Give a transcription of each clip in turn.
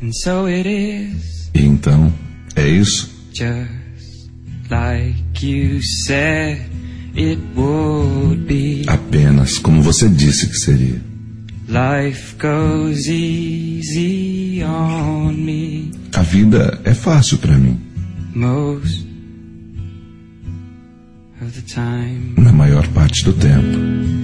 And so it is. E então, é isso? Just like you said it would be. Apenas como você disse que seria. Life goes easy on me. A vida é fácil para mim. Most of the time. Na maior parte do tempo.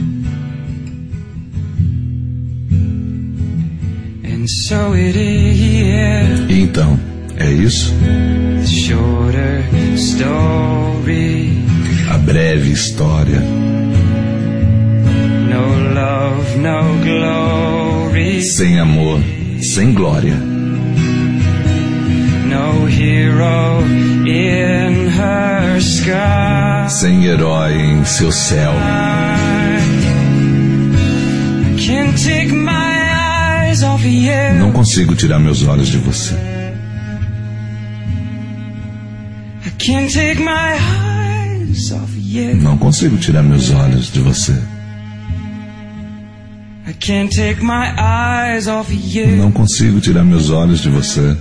And so it is. E então, é isso? The shorter story. A breve história. No love, no glory. Sem amor, sem glória. No hero in her sky. Sem herói em seu céu. I can't take my eyes off you. Não consigo tirar meus olhos de você. I can't take my eyes off you. Não consigo tirar meus olhos de você. I can't take my eyes off you. Não consigo tirar meus olhos de você.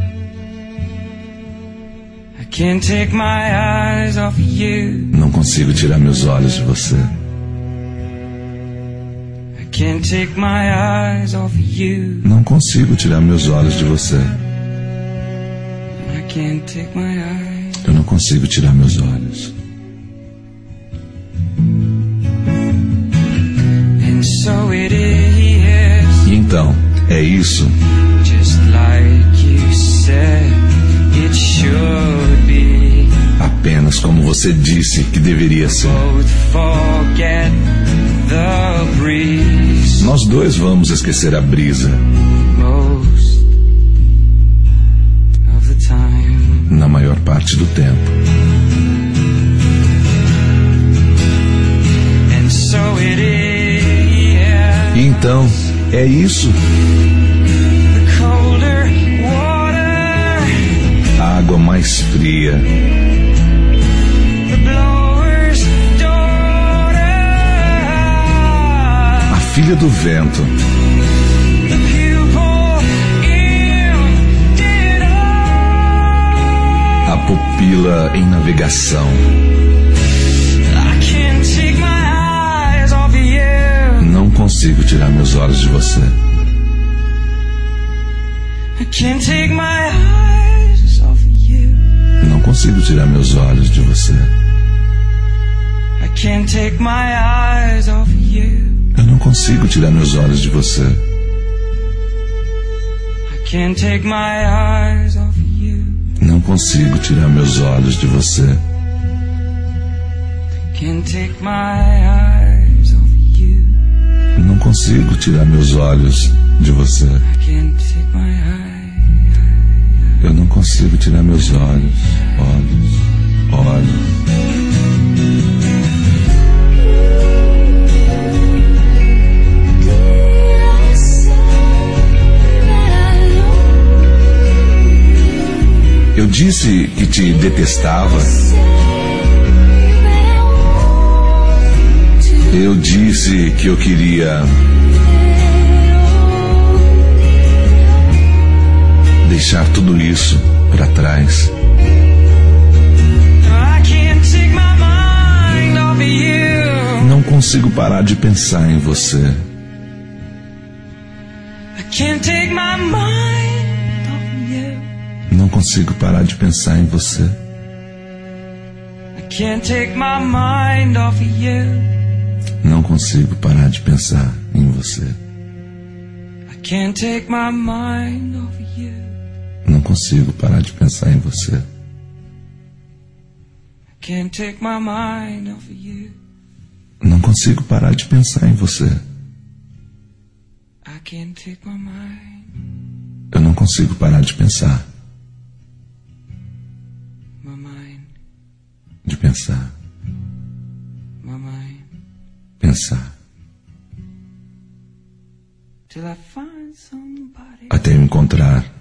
I can't take my eyes off you. Não consigo tirar meus olhos de você. I can't take my eyes off you. Não consigo tirar meus olhos de você. I can't take my eyes. Eu não consigo tirar meus olhos. And so it is. E então, é isso? Just like you said it should be. Apenas como você disse que deveria ser. Both forget the breeze. Nós dois vamos esquecer a brisa. Most of the time. Na maior parte do tempo. And so it is. E então, é isso? The colder water. A água mais fria. The blower's daughter. A filha do vento. The pupil in dead eye. A pupila em navegação. I can't take my eyes off you. Não consigo tirar meus olhos de você. I can't take my eyes off you. Não consigo tirar meus olhos de você. I can't take my eyes off you. Eu não consigo tirar meus olhos de você. I can't take my eyes off you. Não consigo tirar meus olhos de você. Can't take my eyes off you. Não consigo tirar meus olhos de você. I can't take my eyes. Eu não consigo tirar meus olhos. Olhos. Eu disse que te detestava. Eu disse que eu queria deixar tudo isso para trás. I can't take my mind off you. Não consigo parar de pensar em você. I can't take my mind off you. Não consigo parar de pensar em você. I can't take my mind off you. Não consigo parar de pensar em você. I can't take my mind off you. Não consigo parar de pensar em você. I can't take my mind off you. Não consigo parar de pensar em você. I can't take my mind. Eu não consigo parar de pensar. My mind. De pensar. My mind. Pensar. Till I find somebody. Até eu encontrar